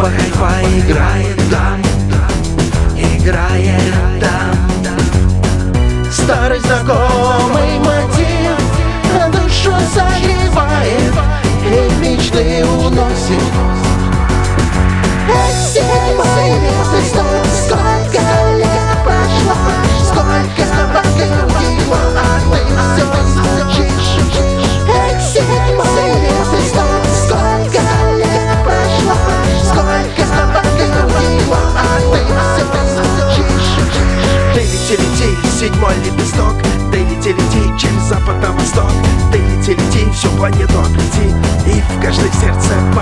хай-фай играет там, играет там. Старый знакомый мотив душу согревает и в мечты уносит. Седьмой лет, сколько лет прошло, сколько покрутило, а ты все молчишь. Седьмой лет, сколько лет прошло, сколько покрутило, а ты все молчишь. Ты лети, седьмой лепесток, ты лети, через запад на восток. Ты лети, всю планету облети, и в каждое сердце